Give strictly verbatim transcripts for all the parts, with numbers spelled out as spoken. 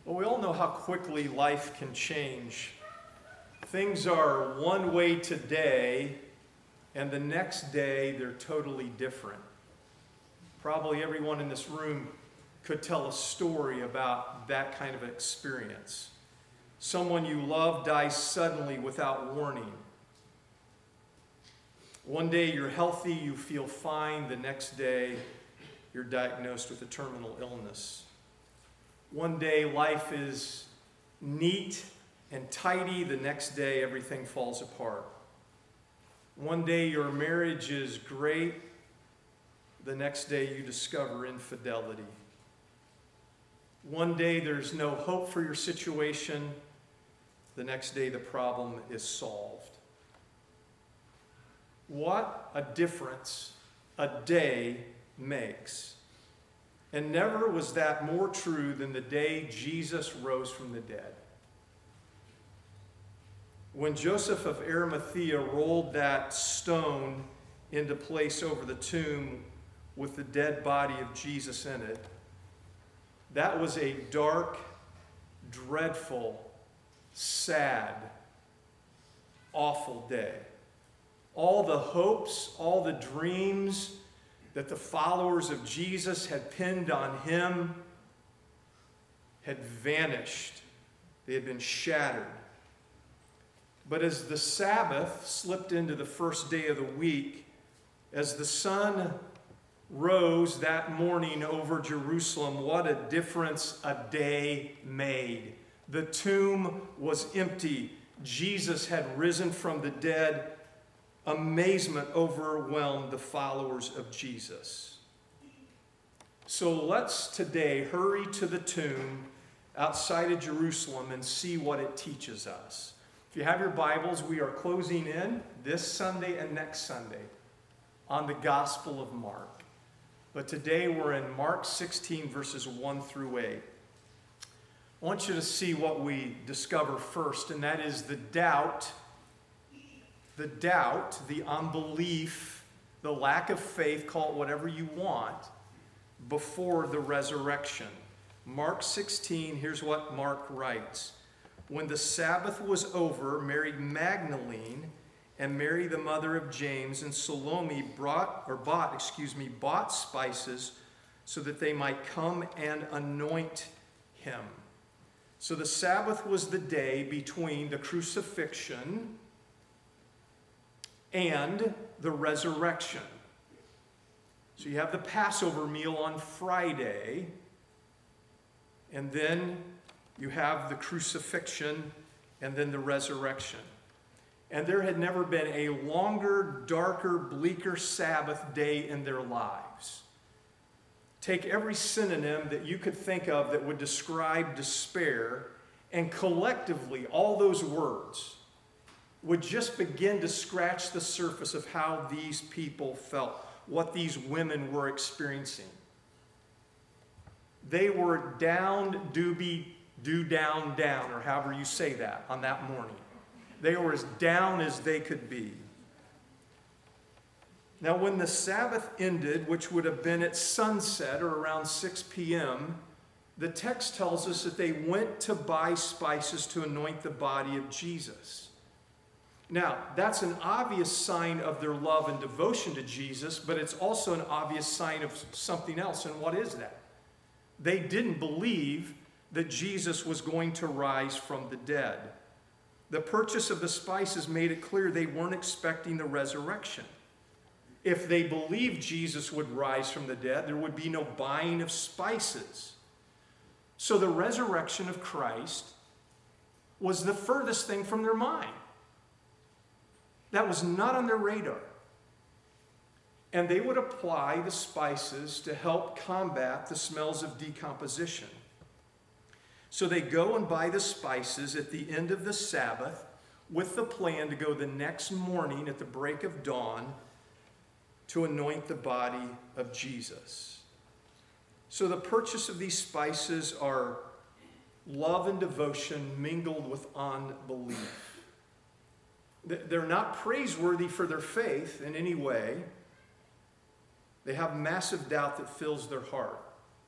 Well, we all know how quickly life can change. Things are one way today, and the next day they're totally different. Probably everyone in this room could tell a story about that kind of experience. Someone you love dies suddenly without warning. One day you're healthy, you feel fine. The next day you're diagnosed with a terminal illness. One day life is neat and tidy. The next day everything falls apart. One day your marriage is great. The next day you discover infidelity. One day there's no hope for your situation. The next day the problem is solved. What a difference a day makes. And never was that more true than the day Jesus rose from the dead. When Joseph of Arimathea rolled that stone into place over the tomb with the dead body of Jesus in it, that was a dark, dreadful, sad, awful day. All the hopes, all the dreams that the followers of Jesus had pinned on him had vanished. They had been shattered. But as the Sabbath slipped into the first day of the week, as the sun rose that morning over Jerusalem, what a difference a day made. The tomb was empty. Jesus had risen from the dead. Amazement overwhelmed the followers of Jesus. So let's today hurry to the tomb outside of Jerusalem and see what it teaches us. If you have your Bibles, we are closing in this Sunday and next Sunday on the Gospel of Mark. But today we're in Mark sixteen, verses one through eight. I want you to see what we discover first, and that is the doubt The doubt, the unbelief, the lack of faith, call it whatever you want, before the resurrection. Mark sixteen, here's what Mark writes. When the Sabbath was over, Mary Magdalene and Mary the mother of James and Salome brought, or bought, excuse me, bought spices so that they might come and anoint him. So the Sabbath was the day between the crucifixion and the resurrection. So you have the Passover meal on Friday, and then you have the crucifixion and then the resurrection. And there had never been a longer, darker, bleaker Sabbath day in their lives. Take every synonym that you could think of that would describe despair, and collectively all those words would just begin to scratch the surface of how these people felt, what these women were experiencing. They were down, doobie, do down, down, or however you say that, on that morning. They were as down as they could be. Now, when the Sabbath ended, which would have been at sunset or around six p.m., the text tells us that they went to buy spices to anoint the body of Jesus. Now, that's an obvious sign of their love and devotion to Jesus, but it's also an obvious sign of something else. And what is that? They didn't believe that Jesus was going to rise from the dead. The purchase of the spices made it clear they weren't expecting the resurrection. If they believed Jesus would rise from the dead, there would be no buying of spices. So the resurrection of Christ was the furthest thing from their mind. That was not on their radar. And they would apply the spices to help combat the smells of decomposition. So they go and buy the spices at the end of the Sabbath with the plan to go the next morning at the break of dawn to anoint the body of Jesus. So the purchase of these spices are love and devotion mingled with unbelief. They're not praiseworthy for their faith in any way. They have massive doubt that fills their heart.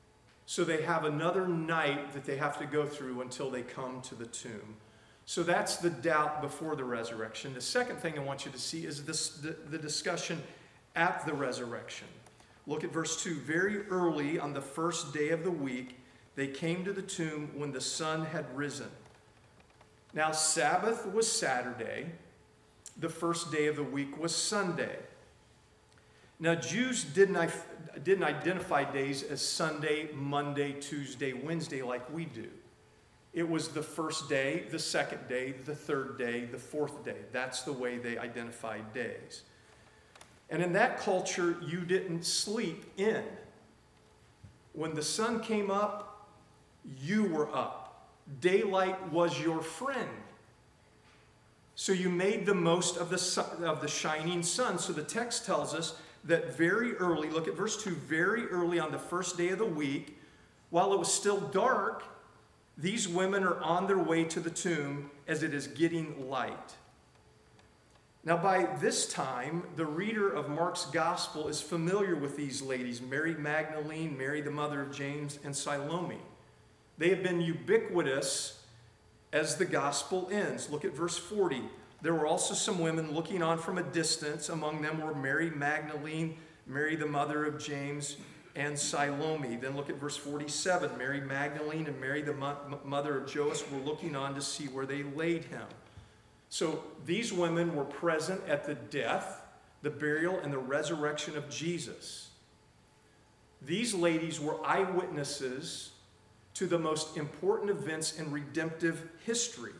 So they have another night that they have to go through until they come to the tomb. So that's the doubt before the resurrection. The second thing I want you to see is this, the, the discussion at the resurrection. Look at verse two. Very early on the first day of the week, they came to the tomb when the sun had risen. Now, Sabbath was Saturday. The first day of the week was Sunday. Now, Jews didn't, didn't identify days as Sunday, Monday, Tuesday, Wednesday like we do. It was the first day, the second day, the third day, the fourth day. That's the way they identified days. And in that culture, you didn't sleep in. When the sun came up, you were up. Daylight was your friend. So you made the most of the sun, of the shining sun. So the text tells us that very early, look at verse two, very early on the first day of the week, while it was still dark, these women are on their way to the tomb as it is getting light. Now, by this time, the reader of Mark's gospel is familiar with these ladies, Mary Magdalene, Mary the mother of James, and Salome. They have been ubiquitous as the gospel ends. Look at verse forty. There were also some women looking on from a distance. Among them were Mary Magdalene, Mary the mother of James, and Salome. Then look at verse forty-seven. Mary Magdalene and Mary the mo- mother of Joseph were looking on to see where they laid him. So these women were present at the death, the burial, and the resurrection of Jesus. These ladies were eyewitnesses to the most important events in redemptive history.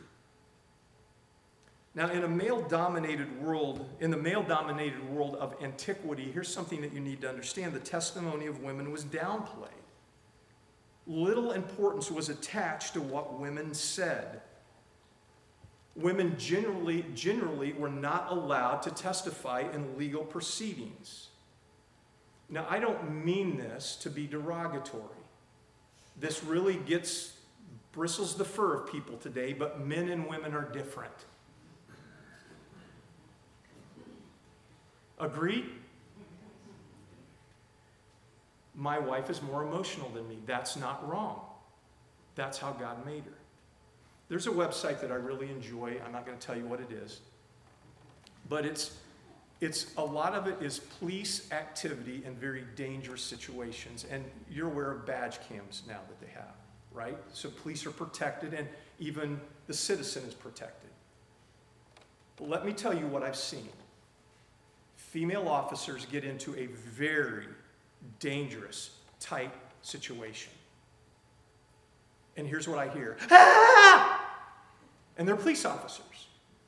Now, in a male-dominated world, in the male-dominated world of antiquity, here's something that you need to understand. The testimony of women was downplayed. Little importance was attached to what women said. Women generally, generally were not allowed to testify in legal proceedings. Now, I don't mean this to be derogatory. This really gets, bristles the fur of people today, but men and women are different. Agreed? My wife is more emotional than me. That's not wrong. That's how God made her. There's a website that I really enjoy. I'm not going to tell you what it is. But it's, it's a lot of it is police activity in very dangerous situations. And you're aware of badge cams now that they have, right? So police are protected and even the citizen is protected. But let me tell you what I've seen. Female officers get into a very dangerous, tight situation. And here's what I hear. Ah! And they're police officers.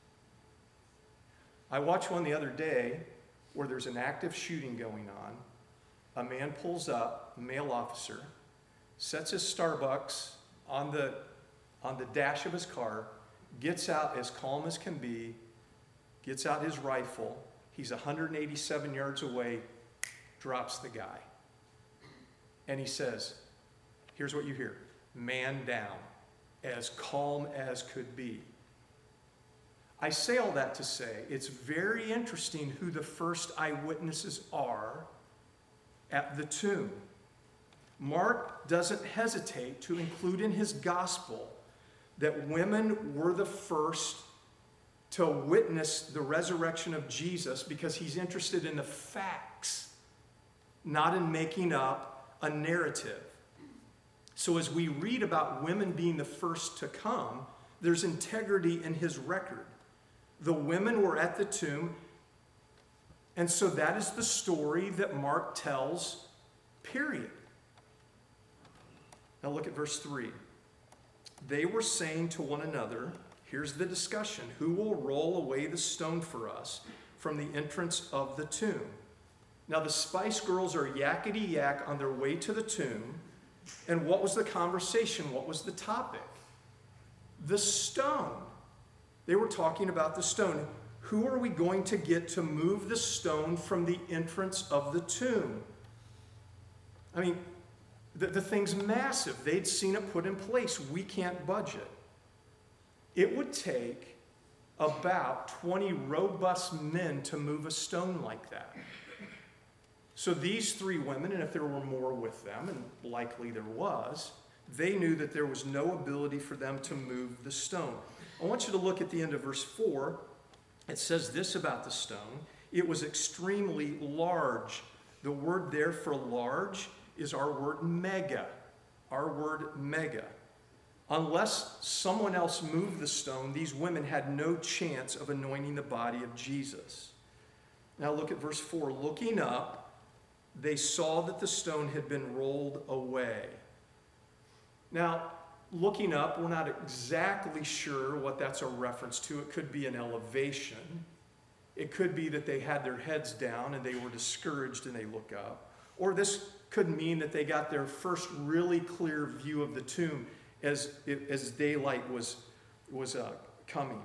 I watched one the other day where there's an active shooting going on. A man pulls up, a male officer, sets his Starbucks on the, on the dash of his car, gets out as calm as can be, gets out his rifle. He's one hundred eighty-seven yards away, drops the guy. And he says, here's what you hear. Man down, as calm as could be. I say all that to say it's very interesting who the first eyewitnesses are at the tomb. Mark doesn't hesitate to include in his gospel that women were the first to witness the resurrection of Jesus because he's interested in the facts, not in making up a narrative. So as we read about women being the first to come, there's integrity in his record. The women were at the tomb, and so that is the story that Mark tells, period. Now look at verse three. They were saying to one another, here's the discussion, who will roll away the stone for us from the entrance of the tomb? Now the Spice Girls are yakety-yak on their way to the tomb. And what was the conversation? What was the topic? The stone. They were talking about the stone. Who are we going to get to move the stone from the entrance of the tomb? I mean, the, the thing's massive. They'd seen it put in place. We can't budge it. It would take about twenty robust men to move a stone like that. So these three women, and if there were more with them, and likely there was, they knew that there was no ability for them to move the stone. I want you to look at the end of verse four. It says this about the stone. It was extremely large. The word there for large is our word mega. Our word mega. Unless someone else moved the stone, these women had no chance of anointing the body of Jesus. Now look at verse four. Looking up, they saw that the stone had been rolled away. Now, looking up, we're not exactly sure what that's a reference to. It could be an elevation. It could be that they had their heads down and they were discouraged and they look up. Or this could mean that they got their first really clear view of the tomb as, as daylight was, was uh, coming.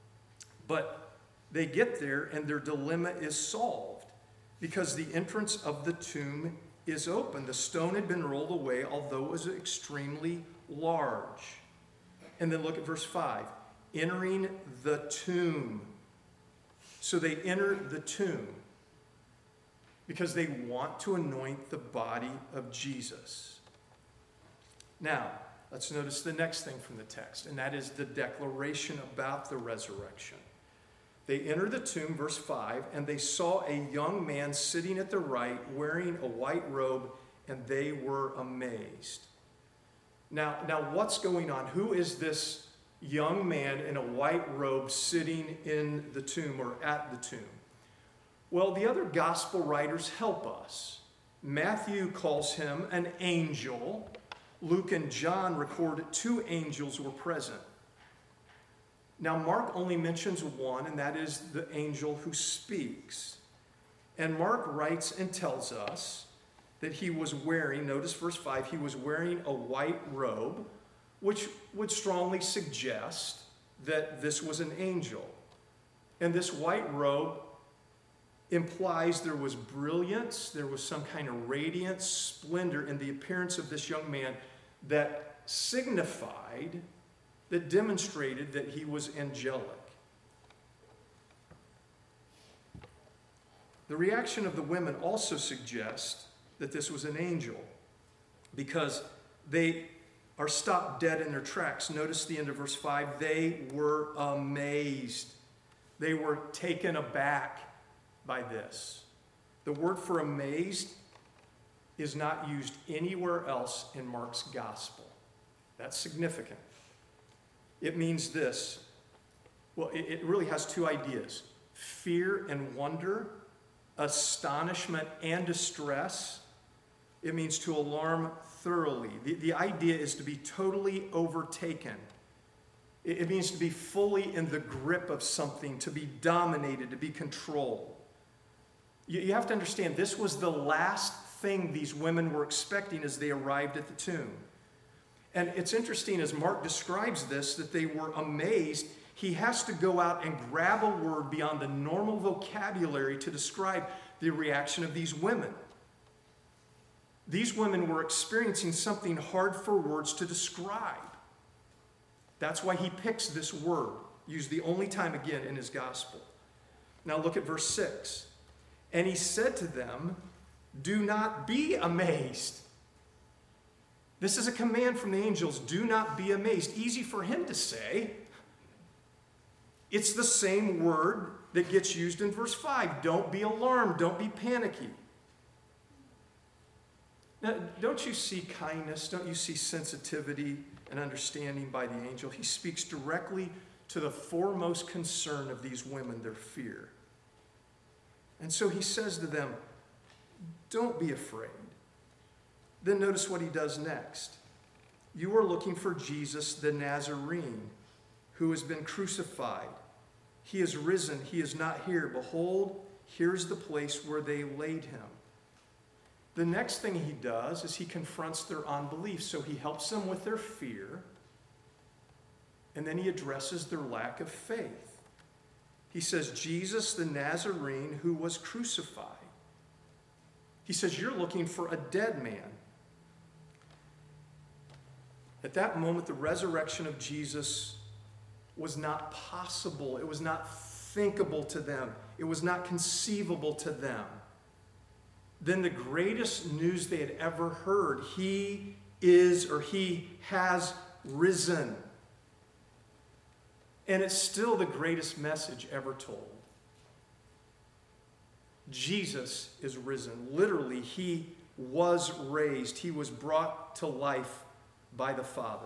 But they get there and their dilemma is solved because the entrance of the tomb is open. The stone had been rolled away, although it was extremely large. And then look at verse five. Entering the tomb. So they enter the tomb because they want to anoint the body of Jesus. Now, let's notice the next thing from the text, and that is the declaration about the resurrection. They enter the tomb, verse five, and they saw a young man sitting at the right, wearing a white robe, and they were amazed. Now, now what's going on? Who is this young man in a white robe sitting in the tomb or at the tomb? Well, the other gospel writers help us. Matthew calls him an angel. Luke and John record two angels were present. Now, Mark only mentions one, and that is the angel who speaks. And Mark writes and tells us that he was wearing, notice verse five, he was wearing a white robe, which would strongly suggest that this was an angel. And this white robe implies there was brilliance, there was some kind of radiance, splendor in the appearance of this young man that signified, that demonstrated that he was angelic. The reaction of the women also suggests that this was an angel because they are stopped dead in their tracks. Notice the end of verse five. They were amazed. They were taken aback by this. The word for amazed is not used anywhere else in Mark's gospel. That's significant. It means this. Well, it, it really has two ideas. Fear and wonder, astonishment and distress. It means to alarm thoroughly. The, the idea is to be totally overtaken. It, it means to be fully in the grip of something, to be dominated, to be controlled. You, you have to understand, this was the last thing these women were expecting as they arrived at the tomb. And it's interesting as Mark describes this, that they were amazed. He has to go out and grab a word beyond the normal vocabulary to describe the reaction of these women. These women were experiencing something hard for words to describe. That's why he picks this word, used the only time again in his gospel. Now look at verse six. And he said to them, "Do not be amazed." This is a command from the angels. Do not be amazed. Easy for him to say. It's the same word that gets used in verse five. Don't be alarmed. Don't be panicky. Now, don't you see kindness? Don't you see sensitivity and understanding by the angel? He speaks directly to the foremost concern of these women, their fear. And so he says to them, don't be afraid. Then notice what he does next. You are looking for Jesus the Nazarene, who has been crucified. He is risen. He is not here. Behold, here's the place where they laid him. The next thing he does is he confronts their unbelief. So he helps them with their fear, and then he addresses their lack of faith. He says, Jesus the Nazarene who was crucified. He says, you're looking for a dead man. At that moment, the resurrection of Jesus was not possible. It was not thinkable to them. It was not conceivable to them. than the greatest news they had ever heard. He is, or he has risen. And it's still the greatest message ever told. Jesus is risen. Literally, he was raised. He was brought to life by the Father.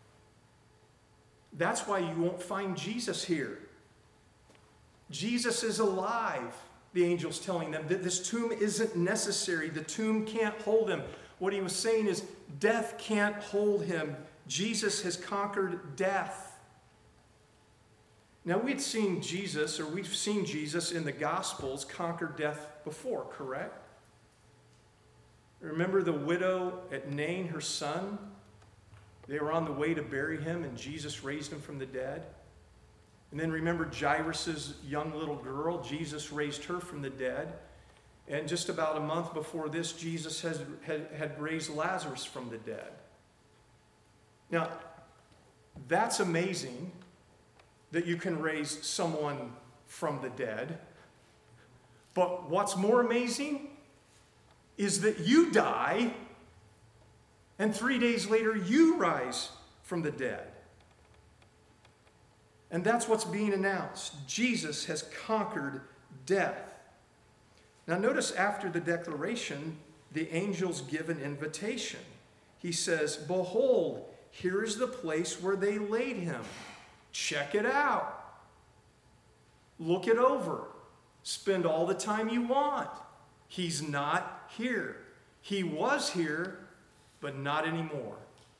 That's why you won't find Jesus here. Jesus is alive, the angel's telling them, that this tomb isn't necessary. The tomb can't hold him. What he was saying is, death can't hold him. Jesus has conquered death. Now, we'd seen Jesus, or we've seen Jesus in the Gospels conquer death before, correct? Remember the widow at Nain, her son? They were on the way to bury him, and Jesus raised him from the dead. And then remember Jairus' young little girl? Jesus raised her from the dead. And just about a month before this, Jesus has, had, had raised Lazarus from the dead. Now, that's amazing that you can raise someone from the dead. But what's more amazing is that you die, and three days later you rise from the dead. And that's what's being announced. Jesus has conquered death. Now notice after the declaration, the angels give an invitation. He says, "Behold, here is the place where they laid him. Check it out. Look it over. Spend all the time you want. He's not here. He was here, but not anymore."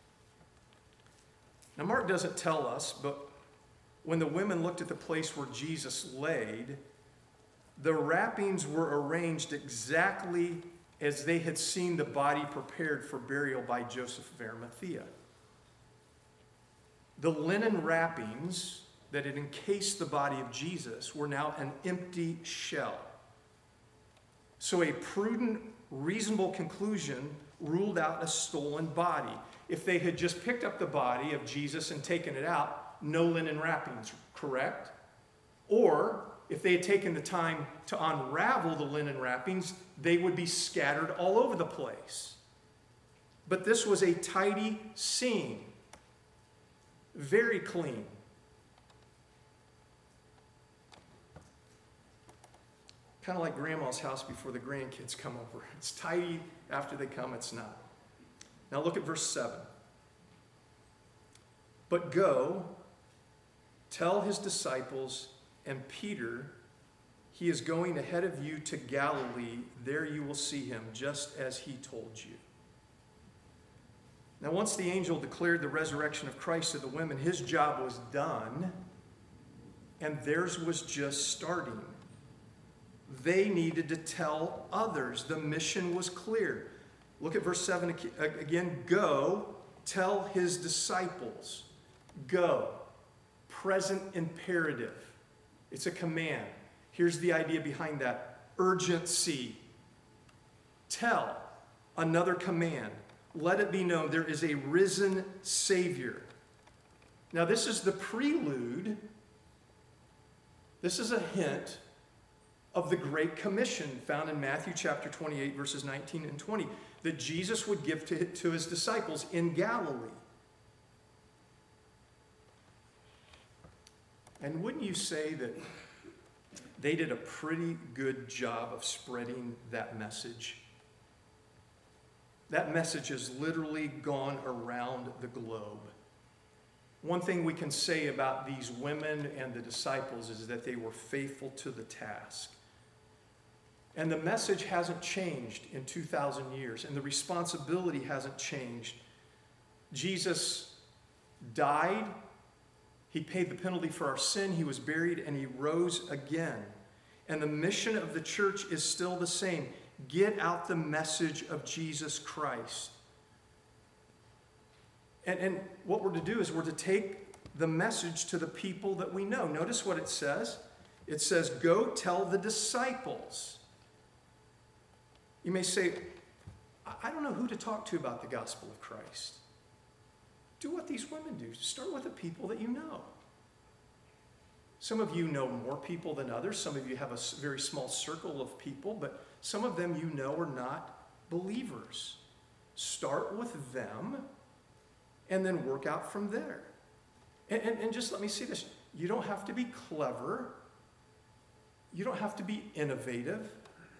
Now Mark doesn't tell us, but when the women looked at the place where Jesus laid, the wrappings were arranged exactly as they had seen the body prepared for burial by Joseph of Arimathea. The linen wrappings that had encased the body of Jesus were now an empty shell. So a prudent, reasonable conclusion ruled out a stolen body. If they had just picked up the body of Jesus and taken it out, no linen wrappings, correct? Or if they had taken the time to unravel the linen wrappings, they would be scattered all over the place. But this was a tidy scene, very clean. Kind of like grandma's house before the grandkids come over. It's tidy, after they come, it's not. Now look at verse seven. "But go, tell his disciples and Peter, he is going ahead of you to Galilee. There you will see him, just as he told you." Now, once the angel declared the resurrection of Christ to the women, his job was done, and theirs was just starting. They needed to tell others. The mission was clear. Look at verse seven again. "Go, tell his disciples." Go. Present imperative. It's a command. Here's the idea behind that. Urgency. Tell. Another command. Let it be known there is a risen Savior. Now this is the prelude. This is a hint of the Great Commission found in Matthew chapter twenty-eight, verses nineteen and twenty, that Jesus would give to, to his disciples in Galilee. And wouldn't you say that they did a pretty good job of spreading that message? That message has literally gone around the globe. One thing we can say about these women and the disciples is that they were faithful to the task. And the message hasn't changed in two thousand years, and the responsibility hasn't changed. Jesus died. He paid the penalty for our sin. He was buried, and he rose again. And the mission of the church is still the same. Get out the message of Jesus Christ. And, and what we're to do is we're to take the message to the people that we know. Notice what it says. It says, "Go tell the disciples." You may say, "I don't know who to talk to about the gospel of Christ." Do what these women do. Start with the people that you know. Some of you know more people than others. Some of you have a s- very small circle of people, but some of them you know are not believers. Start with them and then work out from there. And, and, and just let me say this. You don't have to be clever. You don't have to be innovative.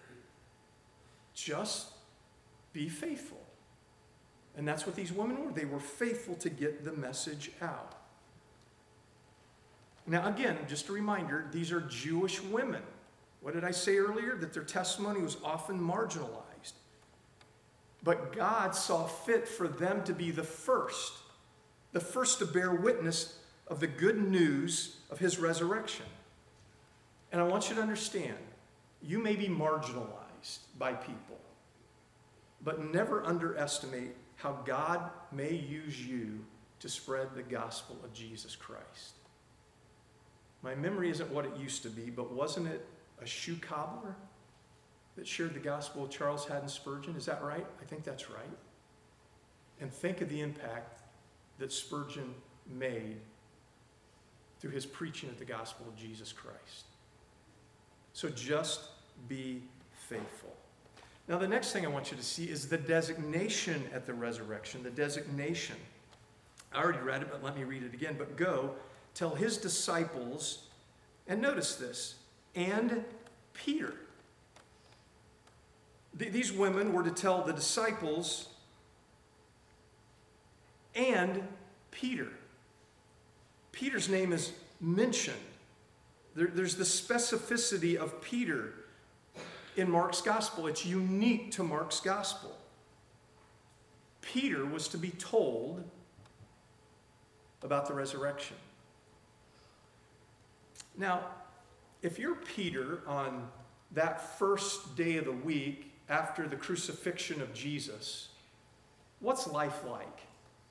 Just be faithful. And that's what these women were. They were faithful to get the message out. Now, again, just a reminder, these are Jewish women. What did I say earlier? That their testimony was often marginalized. But God saw fit for them to be the first, the first to bear witness of the good news of his resurrection. And I want you to understand, you may be marginalized by people, but never underestimate how God may use you to spread the gospel of Jesus Christ. My memory isn't what it used to be, but wasn't it a shoe cobbler that shared the gospel of Charles Haddon Spurgeon? Is that right? I think that's right. And think of the impact that Spurgeon made through his preaching of the gospel of Jesus Christ. So just be faithful. Now, the next thing I want you to see is the designation at the resurrection. The designation. I already read it, but let me read it again. But go, tell his disciples, and notice this, and Peter. Th- these women were to tell the disciples and Peter. Peter's name is mentioned. There, there's the specificity of Peter in Mark's gospel. It's unique to Mark's gospel. Peter was to be told about the resurrection. Now, if you're Peter on that first day of the week after the crucifixion of Jesus, what's life like?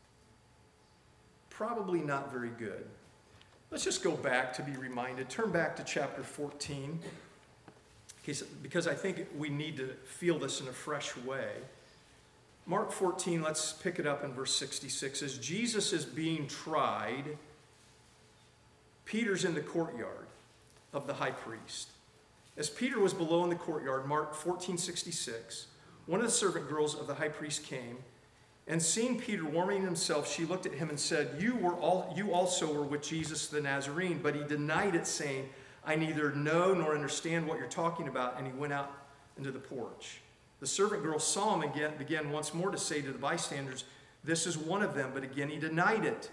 Probably not very good. Let's just go back to be reminded. Turn back to chapter fourteen, because I think we need to feel this in a fresh way. Mark fourteen, let's pick it up in verse sixty-six. As Jesus is being tried, Peter's in the courtyard of the high priest. As Peter was below in the courtyard, Mark fourteen sixty-six, one of the servant girls of the high priest came, and seeing Peter warming himself, she looked at him and said, you were all, you also were with Jesus the Nazarene. But he denied it, saying, I neither know nor understand what you're talking about. And he went out into the porch. The servant girl saw him again, began once more to say to the bystanders, this is one of them. But again he denied it.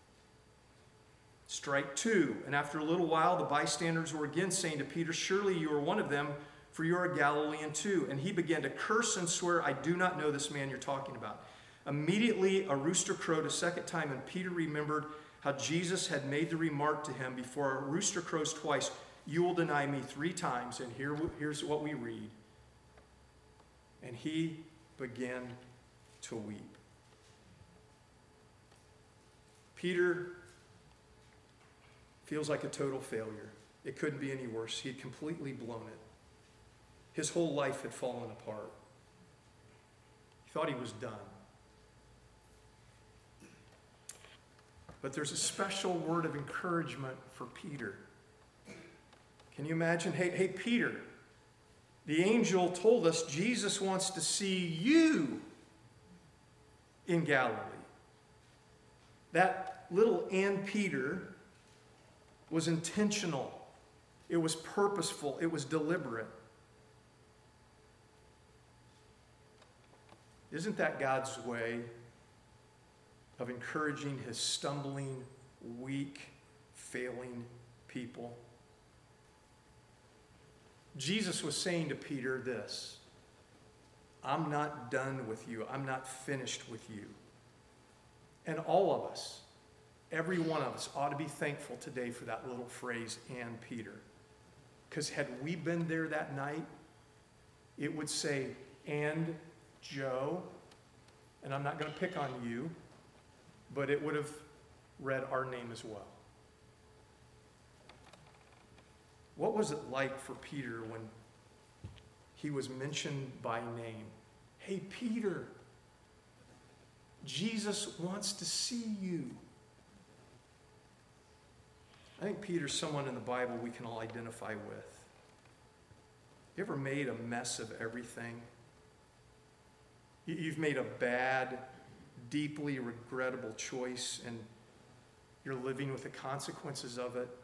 Strike two. And after a little while, the bystanders were again saying to Peter, surely you are one of them, for you are a Galilean too. And he began to curse and swear, I do not know this man you're talking about. Immediately a rooster crowed a second time, and Peter remembered how Jesus had made the remark to him, before a rooster crows twice, you will deny me three times. And here, here's what we read. And he began to weep. Peter feels like a total failure. It couldn't be any worse. He had completely blown it. His whole life had fallen apart. He thought he was done. But there's a special word of encouragement for Peter. Can you imagine? Hey, hey, Peter, the angel told us Jesus wants to see you in Galilee. That little and Peter was intentional. It was purposeful. It was deliberate. Isn't that God's way of encouraging his stumbling, weak, failing people? Jesus was saying to Peter this, I'm not done with you. I'm not finished with you. And all of us, every one of us, ought to be thankful today for that little phrase, and Peter. Because had we been there that night, it would say, and Joe, and I'm not going to pick on you, but it would have read our name as well. What was it like for Peter when he was mentioned by name? Hey, Peter, Jesus wants to see you. think Peter's someone in the Bible we can all identify with. You ever made a mess of everything? You've made a bad, deeply regrettable choice, and you're living with the consequences of it.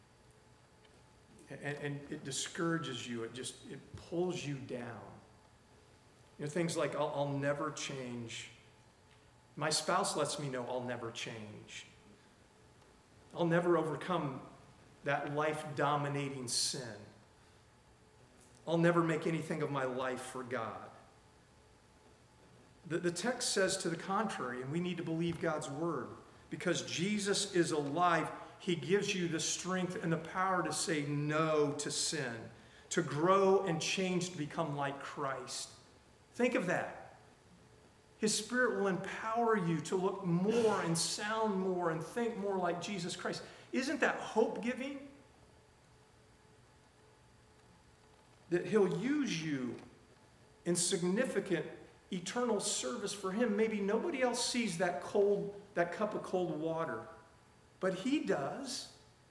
And, and it discourages you. It just, it pulls you down. You know, things like, I'll, I'll never change. My spouse lets me know I'll never change. I'll never overcome that life-dominating sin. I'll never make anything of my life for God. The, the text says to the contrary, and we need to believe God's word. Because Jesus is alive, he gives you the strength and the power to say no to sin, to grow and change to become like Christ. Think of that. His Spirit will empower you to look more and sound more and think more like Jesus Christ. Isn't that hope-giving? That he'll use you in significant eternal service for him. Maybe nobody else sees that cold, that cup of cold water, but he does.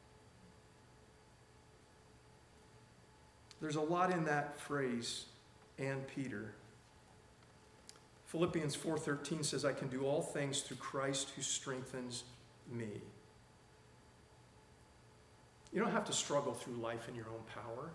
There's a lot in that phrase, and Peter. Philippians four thirteen says, I can do all things through Christ who strengthens me. You don't have to struggle through life in your own power.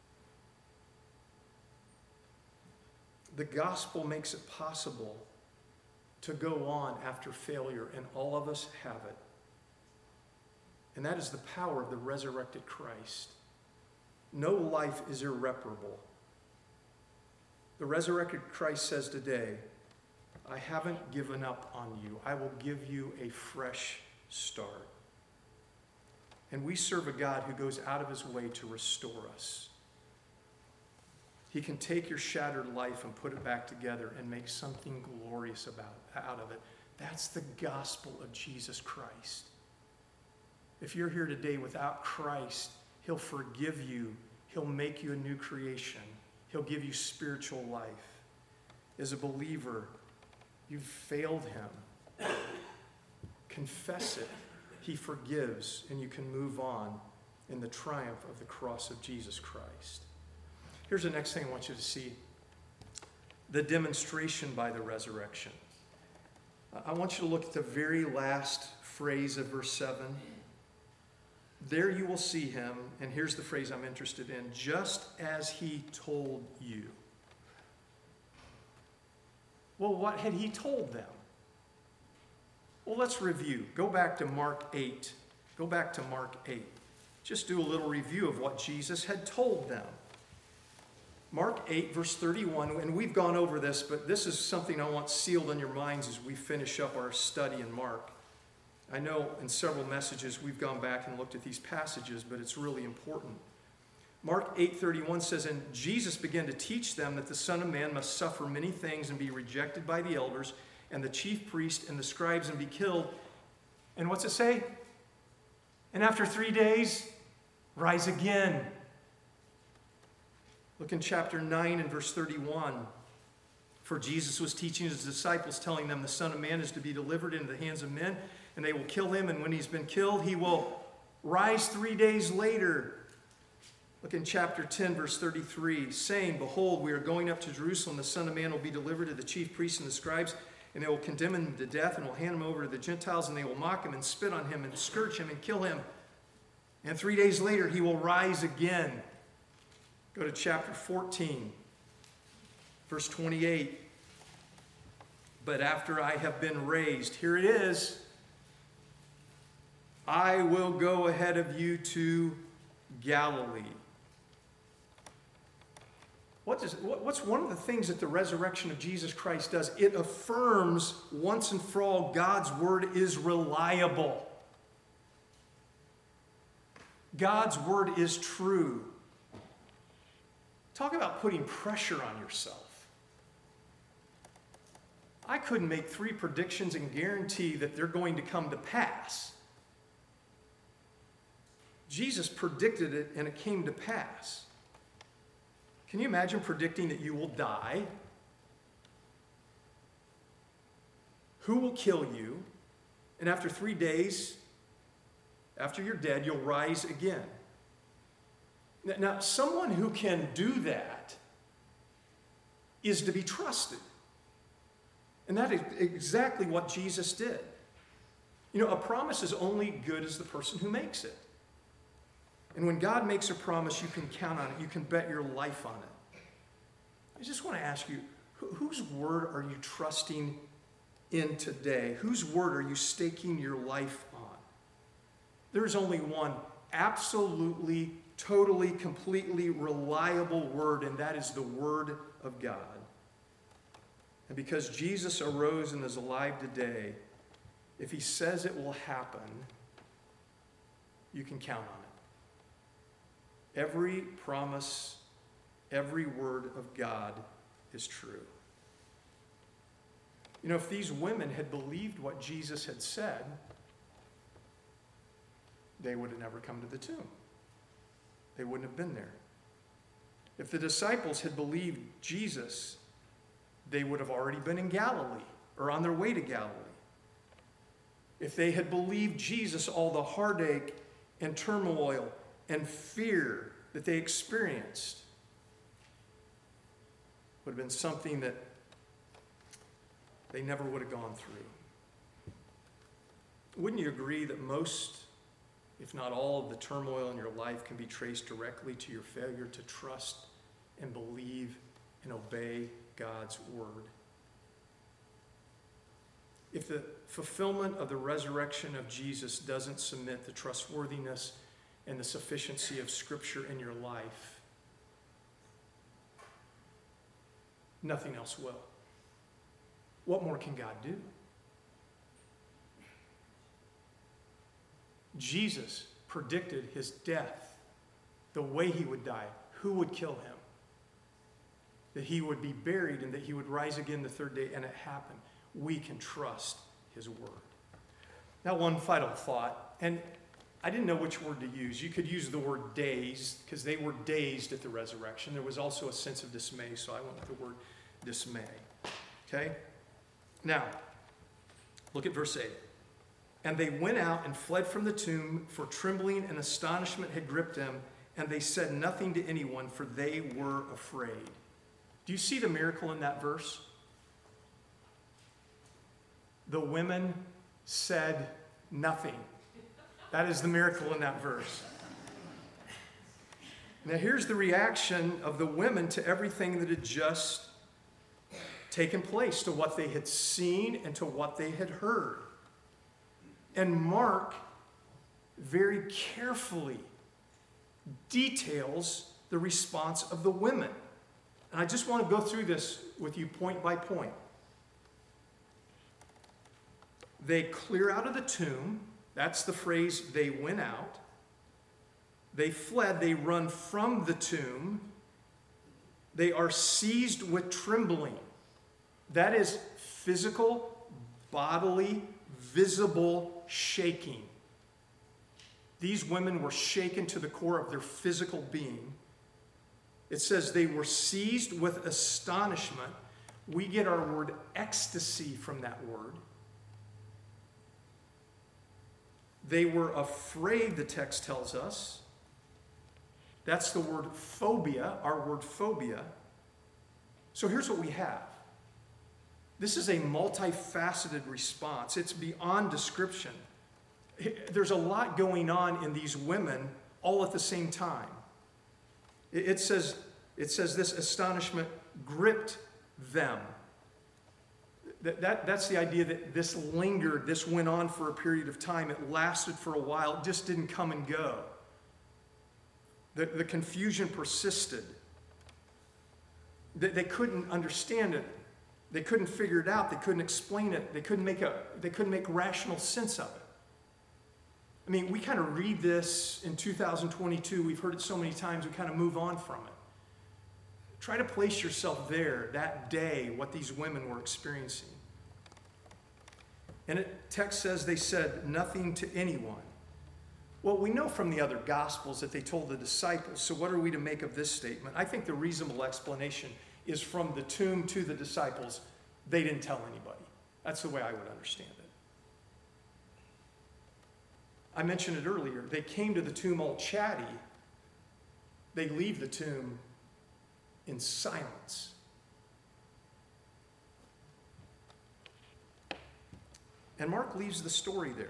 The gospel makes it possible to go on after failure, and all of us have it. And that is the power of the resurrected Christ. No life is irreparable. The resurrected Christ says today, I haven't given up on you. I will give you a fresh start. And we serve a God who goes out of his way to restore us. He can take your shattered life and put it back together and make something glorious about, out of it. That's the gospel of Jesus Christ. If you're here today without Christ, he'll forgive you. He'll make you a new creation. He'll give you spiritual life. As a believer, you've failed him. Confess it. He forgives, and you can move on in the triumph of the cross of Jesus Christ. Here's the next thing I want you to see. The demonstration by the resurrection. I want you to look at the very last phrase of verse seven. There you will see him, and here's the phrase I'm interested in, just as he told you. Well, what had he told them? Well, let's review. Go back to Mark eight. Go back to Mark eight. Just do a little review of what Jesus had told them. Mark eight, verse thirty-one, and we've gone over this, but this is something I want sealed in your minds as we finish up our study in Mark. I know in several messages we've gone back and looked at these passages, but it's really important. Mark eight thirty-one says, and Jesus began to teach them that the Son of Man must suffer many things and be rejected by the elders and the chief priests and the scribes and be killed. And what's it say? And after three days, rise again. Look in chapter nine and verse thirty-one. For Jesus was teaching his disciples, telling them the Son of Man is to be delivered into the hands of men, and they will kill him, and when he's been killed, he will rise three days later. Look in chapter ten, verse thirty-three, saying, behold, we are going up to Jerusalem. The Son of Man will be delivered to the chief priests and the scribes, and they will condemn him to death, and will hand him over to the Gentiles, and they will mock him and spit on him and scourge him and kill him. And three days later, he will rise again. Go to chapter fourteen, verse twenty-eight. But after I have been raised, here it is, I will go ahead of you to Galilee. What does, what's one of the things that the resurrection of Jesus Christ does? It affirms once and for all God's word is reliable. God's word is true. Talk about putting pressure on yourself. I couldn't make three predictions and guarantee that they're going to come to pass. Jesus predicted it and it came to pass. Can you imagine predicting that you will die? Who will kill you? And after three days, After you're dead, you'll rise again. Now, someone who can do that is to be trusted. And that is exactly what Jesus did. You know, a promise is only good as the person who makes it. And when God makes a promise, you can count on it. You can bet your life on it. I just want to ask you, whose word are you trusting in today? Whose word are you staking your life on? There's only one absolutely, totally, completely reliable word, and that is the Word of God. And because Jesus arose and is alive today, if he says it will happen, you can count on it. Every promise, every word of God is true. You know, if these women had believed what Jesus had said, they would have never come to the tomb. They wouldn't have been there. If the disciples had believed Jesus, they would have already been in Galilee or on their way to Galilee. If they had believed Jesus, all the heartache and turmoil and fear that they experienced would have been something that they never would have gone through. Wouldn't you agree that most, if not all, of the turmoil in your life can be traced directly to your failure to trust and believe and obey God's word? If the fulfillment of the resurrection of Jesus doesn't cement the trustworthiness and the sufficiency of Scripture in your life, nothing else will. What more can God do? Jesus predicted his death, the way he would die, who would kill him, that he would be buried and that he would rise again the third day, and it happened. We can trust his word. Now, one final thought, and I didn't know which word to use. You could use the word dazed, because they were dazed at the resurrection. There was also a sense of dismay, so I went with the word dismay. Okay? Now, look at verse eight. And they went out and fled from the tomb, for trembling and astonishment had gripped them, and they said nothing to anyone, for they were afraid. Do you see the miracle in that verse? The women said nothing. That is the miracle in that verse. Now here's the reaction of the women to everything that had just taken place, to what they had seen and to what they had heard. And Mark very carefully details the response of the women. And I just want to go through this with you point by point. They clear out of the tomb. That's the phrase, they went out. They fled. They run from the tomb. They are seized with trembling. That is physical, bodily, visible shaking. These women were shaken to the core of their physical being. It says they were seized with astonishment. We get our word ecstasy from that word. They were afraid, the text tells us. That's the word phobia, our word phobia. So here's what we have. This is a multifaceted response. It's beyond description. There's a lot going on in these women all at the same time. It says, it says this astonishment gripped them. That, that, that's the idea that this lingered, this went on for a period of time. It lasted for a while. It just didn't come and go. The, the confusion persisted. They, they couldn't understand it. They couldn't figure it out. They couldn't explain it. They couldn't make a, they couldn't make rational sense of it. I mean, we kind of read this in two thousand twenty-two. We've heard it so many times, we kind of move on from it. Try to place yourself there, that day, what these women were experiencing. And it text says they said nothing to anyone. Well, we know from the other Gospels that they told the disciples, so what are we to make of this statement? I think the reasonable explanation is from the tomb to the disciples, they didn't tell anybody. That's the way I would understand it. I mentioned it earlier. They came to the tomb all chatty. They leave the tomb in silence. And Mark leaves the story there.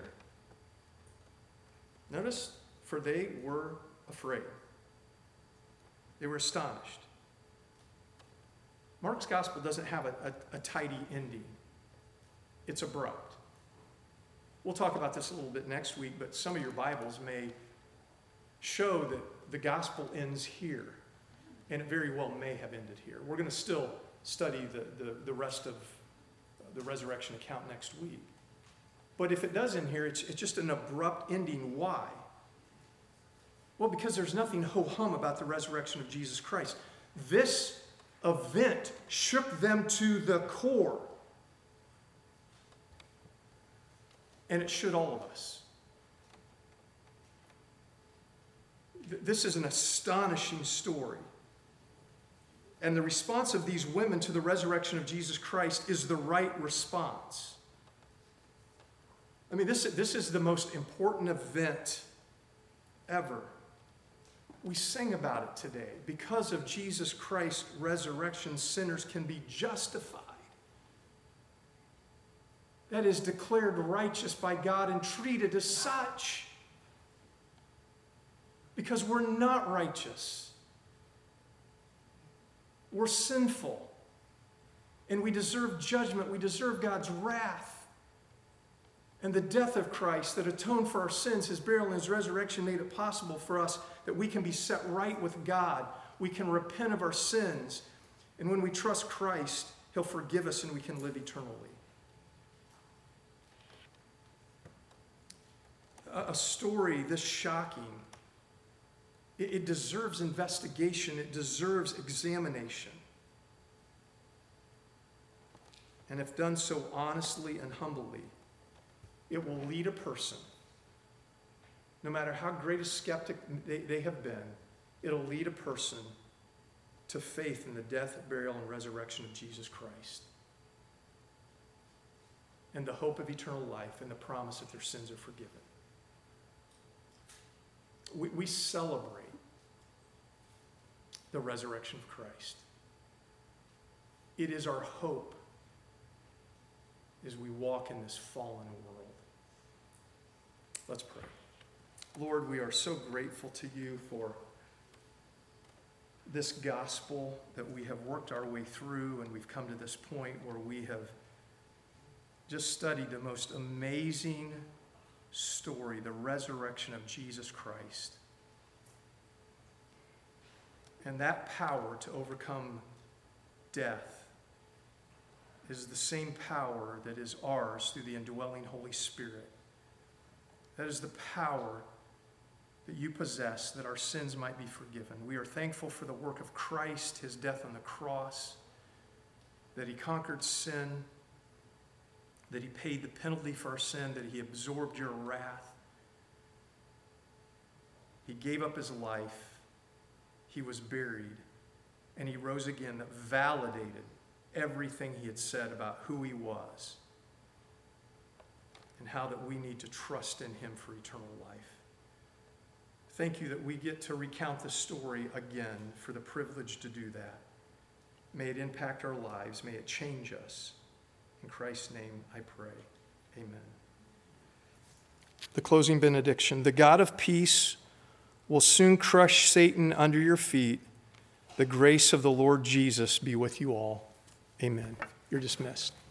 Notice, for they were afraid. They were astonished. Mark's gospel doesn't have a, a, a tidy ending. It's abrupt. We'll talk about this a little bit next week, but some of your Bibles may show that the gospel ends here, and it very well may have ended here. We're going to still study the, the, the rest of the resurrection account next week. But if it does end here, it's, it's just an abrupt ending. Why? Well, because there's nothing ho-hum about the resurrection of Jesus Christ. This event shook them to the core. And it should all of us. This is an astonishing story. And the response of these women to the resurrection of Jesus Christ is the right response. I mean, this, this is the most important event ever. We sing about it today. Because of Jesus Christ's resurrection, sinners can be justified. That is, declared righteous by God and treated as such. Because we're not righteous. We're sinful. And we deserve judgment. We deserve God's wrath. And the death of Christ that atoned for our sins, his burial and his resurrection made it possible for us that we can be set right with God. We can repent of our sins. And when we trust Christ, he'll forgive us and we can live eternally. A story this shocking, it deserves investigation. It deserves examination. And if done so honestly and humbly, it will lead a person, no matter how great a skeptic they, they have been, it'll lead a person to faith in the death, burial, and resurrection of Jesus Christ. And the hope of eternal life and the promise that their sins are forgiven. We, we celebrate the resurrection of Christ. It is our hope as we walk in this fallen world. Let's pray. Lord, we are so grateful to you for this gospel that we have worked our way through, and we've come to this point where we have just studied the most amazing story, the resurrection of Jesus Christ. And that power to overcome death is the same power that is ours through the indwelling Holy Spirit. That is the power that you possess, that our sins might be forgiven. We are thankful for the work of Christ, his death on the cross, that he conquered sin, that he paid the penalty for our sin, that he absorbed your wrath. He gave up his life, he was buried, and he rose again, that validated everything he had said about who he was and how that we need to trust in him for eternal life. Thank you that we get to recount the story again for the privilege to do that. May it impact our lives. May it change us. In Christ's name I pray. Amen. The closing benediction. The God of peace will soon crush Satan under your feet. The grace of the Lord Jesus be with you all. Amen. You're dismissed.